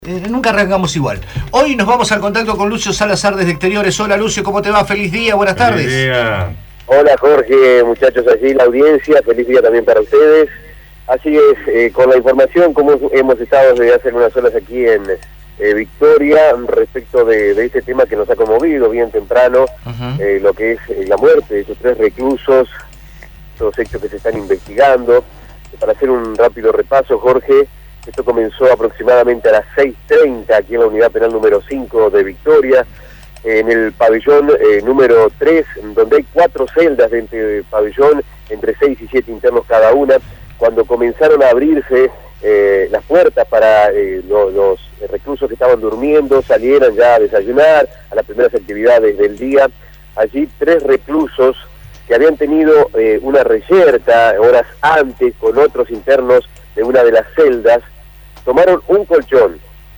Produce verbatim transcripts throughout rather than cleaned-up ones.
Eh, nunca arrancamos igual. Hoy nos vamos al contacto con Lucio Salazar desde Exteriores. Hola Lucio, ¿cómo te va? Feliz día, buenas tardes. Feliz día. Hola Jorge, muchachos allí, la audiencia, feliz día también para ustedes. Así es, eh, con la información, como hemos estado desde hace unas horas aquí en eh, Victoria, respecto de, de este tema que nos ha conmovido bien temprano, uh-huh. eh, lo que es eh, la muerte de estos tres reclusos, los hechos que se están investigando. Para hacer un rápido repaso, Jorge, esto comenzó aproximadamente a las seis treinta aquí en la unidad penal número cinco de Victoria, en el pabellón eh, número tres, donde hay cuatro celdas dentro del pabellón, entre seis y siete internos cada una. Cuando comenzaron a abrirse eh, las puertas para eh, lo, los reclusos que estaban durmiendo, salieran ya a desayunar, a las primeras actividades del día, allí tres reclusos que habían tenido eh, una reyerta horas antes con otros internos de una de las celdas, tomaron un colchón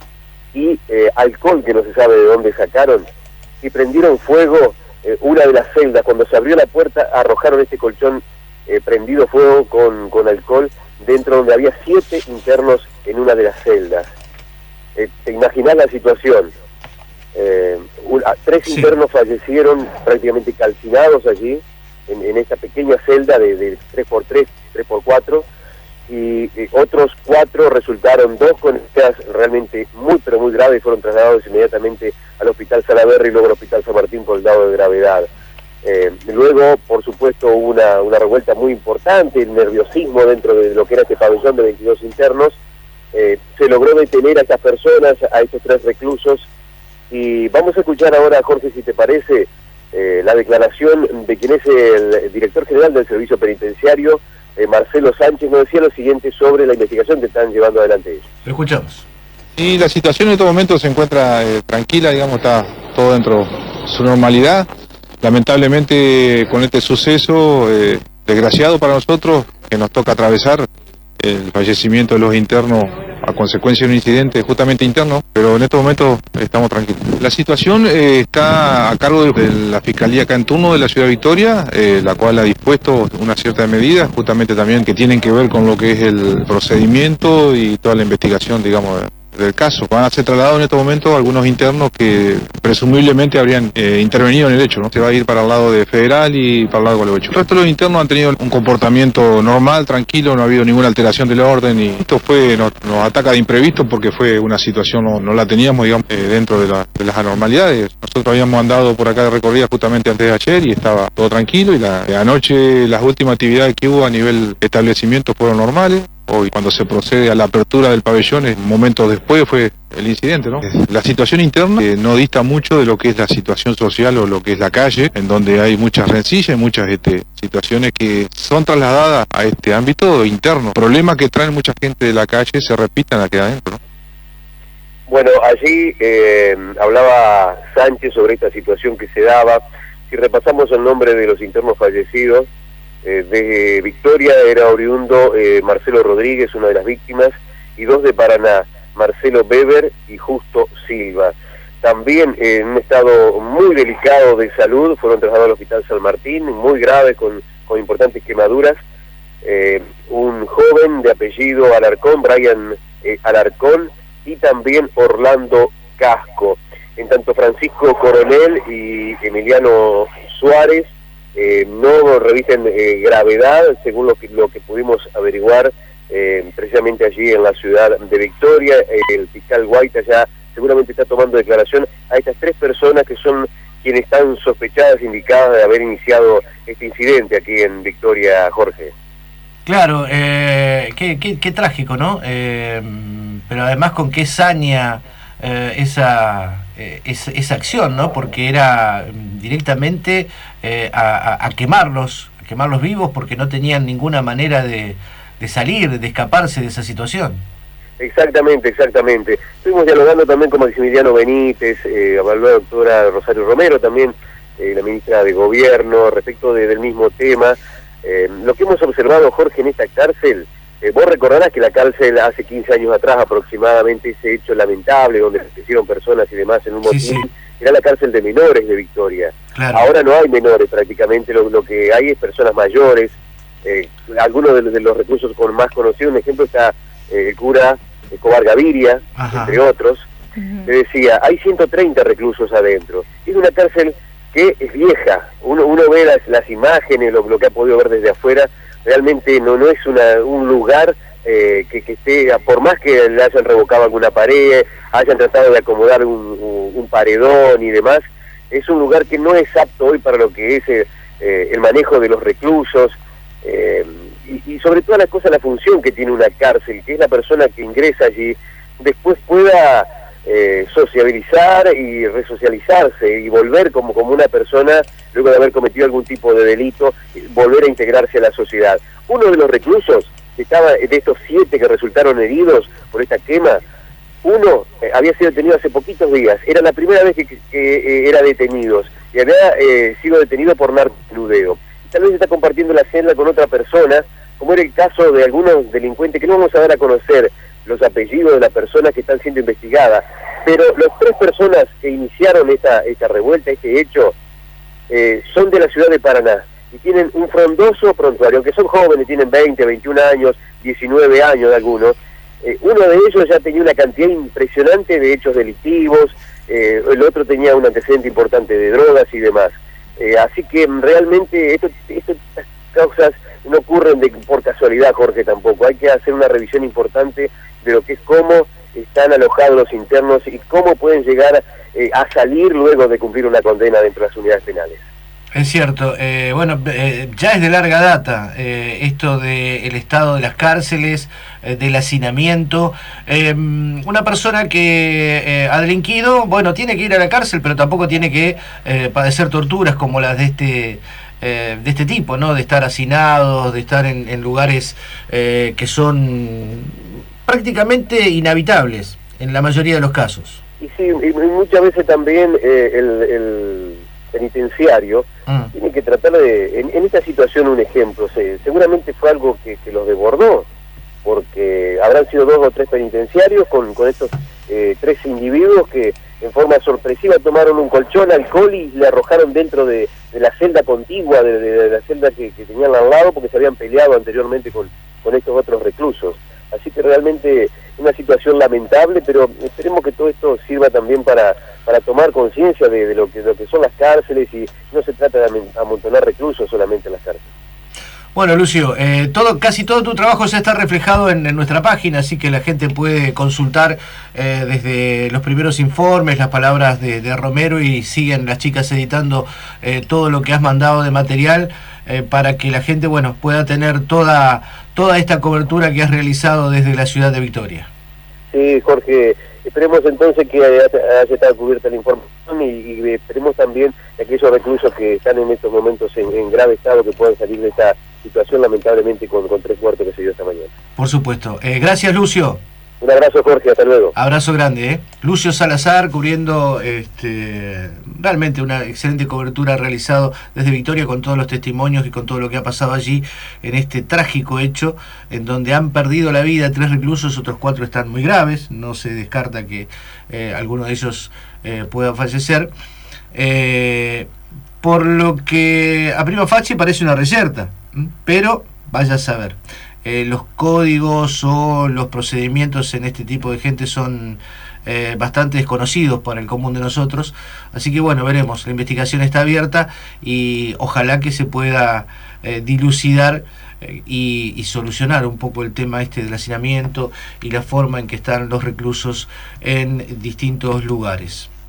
y eh, alcohol que no se sabe de dónde sacaron y prendieron fuego eh, una de las celdas. Cuando se abrió la puerta arrojaron este colchón eh, prendido fuego con, con alcohol dentro, donde había siete internos en una de las celdas. Eh, ¿Te imaginas la situación? Eh, un, tres sí. internos fallecieron prácticamente calcinados allí en, en esta pequeña celda de, de tres por tres, tres por cuatro, y eh, otros cuatro resultaron, dos con heridas realmente muy pero muy graves, y fueron trasladados inmediatamente al hospital Salaberry y luego al hospital San Martín por el grado de gravedad. Eh, luego, por supuesto, hubo una, una revuelta muy importante, el nerviosismo dentro de lo que era este pabellón de veintidós internos. Eh, se logró detener a estas personas, a estos tres reclusos, y vamos a escuchar ahora, Jorge, si te parece, eh, la declaración de quien es el director general del Servicio Penitenciario, Eh, Marcelo Sánchez. Nos decía lo siguiente sobre la investigación que están llevando adelante ellos. Lo escuchamos. Y la situación en estos momentos se encuentra eh, tranquila, digamos, está todo dentro de su normalidad. Lamentablemente, con este suceso eh, desgraciado para nosotros, que nos toca atravesar, el fallecimiento de los internos a consecuencia de un incidente justamente interno, pero en estos momentos estamos tranquilos. La situación eh, está a cargo de, de la Fiscalía acá en turno de la Ciudad de Victoria, eh, la cual ha dispuesto una cierta medida, justamente también que tienen que ver con lo que es el procedimiento y toda la investigación, digamos, del caso. Van a ser trasladados en estos momentos algunos internos que presumiblemente habrían eh, intervenido en el hecho, ¿no? Se va a ir para el lado de Federal y para el lado de Gualeguaychú. El resto de los internos han tenido un comportamiento normal, tranquilo, no ha habido ninguna alteración del orden, y esto fue nos, nos ataca de imprevisto porque fue una situación, no, no la teníamos, digamos, eh, dentro de, la, de las anormalidades. Nosotros habíamos andado por acá de recorrida justamente antes de ayer y estaba todo tranquilo, y la de anoche las últimas actividades que hubo a nivel establecimiento fueron normales. Hoy, cuando se procede a la apertura del pabellón, momentos después fue el incidente, ¿no? La situación interna eh, no dista mucho de lo que es la situación social o lo que es la calle, en donde hay muchas rencillas, muchas este, situaciones que son trasladadas a este ámbito interno. Problemas que traen mucha gente de la calle se repitan aquí adentro, ¿no? Bueno, allí eh, hablaba Sánchez sobre esta situación que se daba. Si repasamos el nombre de los internos fallecidos, Eh, de Victoria era oriundo eh, Marcelo Rodríguez, una de las víctimas, y dos de Paraná, Marcelo Weber y Justo Silva. También eh, en un estado muy delicado de salud fueron trasladados al hospital San Martín, muy graves, con, con importantes quemaduras. Eh, un joven de apellido Alarcón, Brian eh, Alarcón, y también Orlando Casco. En tanto, Francisco Coronel y Emiliano Suárez Eh, no revisten eh, gravedad, según lo que, lo que pudimos averiguar eh, precisamente allí en la ciudad de Victoria. Eh, el fiscal Guaita ya seguramente está tomando declaración a estas tres personas que son quienes están sospechadas, indicadas de haber iniciado este incidente aquí en Victoria, Jorge. Claro, eh, qué, qué, qué trágico, ¿no? Eh, pero además con qué saña eh, esa... Eh, esa, esa acción, ¿no? Porque era directamente eh, a, a quemarlos, a quemarlos vivos, porque no tenían ninguna manera de, de salir, de escaparse de esa situación. Exactamente, exactamente. Estuvimos dialogando también con Maximiliano Benítez, eh, habló la doctora Rosario Romero, también eh, la ministra de Gobierno, respecto de, del mismo tema. Eh, lo que hemos observado, Jorge, en esta cárcel, Eh, vos recordarás que la cárcel hace quince años atrás aproximadamente, ese hecho lamentable donde fallecieron personas y demás en un motín, sí, sí. Era la cárcel de menores de Victoria. Claro. Ahora no hay menores prácticamente, lo, lo que hay es personas mayores. Eh, algunos de, de los reclusos con más conocidos, un ejemplo está eh, el cura Escobar Gaviria, Ajá. entre otros, uh-huh. le decía, hay ciento treinta reclusos adentro. Es una cárcel que es vieja, uno, uno ve las, las imágenes, lo, lo que ha podido ver desde afuera, realmente no, no es una, un lugar eh, que, que esté, por más que le hayan revocado alguna pared, hayan tratado de acomodar un, un, un paredón y demás, es un lugar que no es apto hoy para lo que es eh, el manejo de los reclusos, eh, y, y sobre todas las cosas la función que tiene una cárcel, que es la persona que ingresa allí, después pueda eh, sociabilizar y resocializarse y volver como, como una persona, luego de haber cometido algún tipo de delito, volver a integrarse a la sociedad. Uno de los reclusos, que estaba de estos siete que resultaron heridos por esta quema, uno eh, había sido detenido hace poquitos días, era la primera vez que, que, que eh, era detenido, y había eh, sido detenido por narcomenudeo. Tal vez está compartiendo la celda con otra persona, como era el caso de algunos delincuentes, que no vamos a dar a conocer los apellidos de las personas que están siendo investigadas, pero las tres personas que iniciaron esta, esta revuelta, este hecho, eh, son de la ciudad de Paraná, y tienen un frondoso prontuario, aunque son jóvenes, tienen veinte, veintiún años, diecinueve años algunos. Eh, uno de ellos ya tenía una cantidad impresionante de hechos delictivos, eh, el otro tenía un antecedente importante de drogas y demás. Eh, así que realmente esto, esto, estas causas no ocurren de, por casualidad, Jorge, tampoco. Hay que hacer una revisión importante de lo que es cómo están alojados los internos y cómo pueden llegar eh, a salir luego de cumplir una condena dentro de las unidades penales. Es cierto, eh, bueno, eh, ya es de larga data eh, esto del estado de las cárceles, eh, del hacinamiento. Eh, una persona que eh, ha delinquido, bueno, tiene que ir a la cárcel, pero tampoco tiene que eh, padecer torturas como las de este eh, de este tipo, ¿no? De estar hacinados, de estar en, en lugares eh, que son prácticamente inhabitables en la mayoría de los casos. Y sí, y muchas veces también eh, el... el... penitenciario, mm. tiene que tratar de, en, en esta situación un ejemplo, se, seguramente fue algo que, que los desbordó, porque habrán sido dos o tres penitenciarios con, con estos eh, tres individuos que en forma sorpresiva tomaron un colchón, alcohol y le arrojaron dentro de, de la celda contigua, de, de, de la celda que, que tenían al lado, porque se habían peleado anteriormente con, con estos otros reclusos. Así que realmente una situación lamentable, pero esperemos que todo esto sirva también para, para tomar conciencia de, de, lo que, de lo que son las cárceles, y no se trata de amontonar reclusos solamente en las cárceles. Bueno, Lucio, eh, todo, casi todo tu trabajo ya está reflejado en, en nuestra página, así que la gente puede consultar eh, desde los primeros informes, las palabras de, de Romero, y siguen las chicas editando eh, todo lo que has mandado de material eh, para que la gente, bueno, pueda tener toda, toda esta cobertura que has realizado desde la ciudad de Victoria. Sí, Jorge, esperemos entonces que haya, haya estado cubierta la información y, y esperemos también que aquellos reclusos que están en estos momentos en, en grave estado que puedan salir de esta situación, lamentablemente con, con tres muertos que se dio esta mañana. Por supuesto. Eh, gracias, Lucio. Un abrazo, Jorge, hasta luego. Abrazo grande, ¿eh? Lucio Salazar, cubriendo este, realmente una excelente cobertura realizado desde Victoria, con todos los testimonios y con todo lo que ha pasado allí en este trágico hecho, en donde han perdido la vida tres reclusos, otros cuatro están muy graves, no se descarta que eh, alguno de ellos eh, pueda fallecer, eh, por lo que a prima facie parece una reyerta, pero vaya a saber. Eh, los códigos o los procedimientos en este tipo de gente son eh, bastante desconocidos para el común de nosotros, así que bueno, veremos, la investigación está abierta y ojalá que se pueda eh, dilucidar eh, y, y solucionar un poco el tema este del hacinamiento y la forma en que están los reclusos en distintos lugares.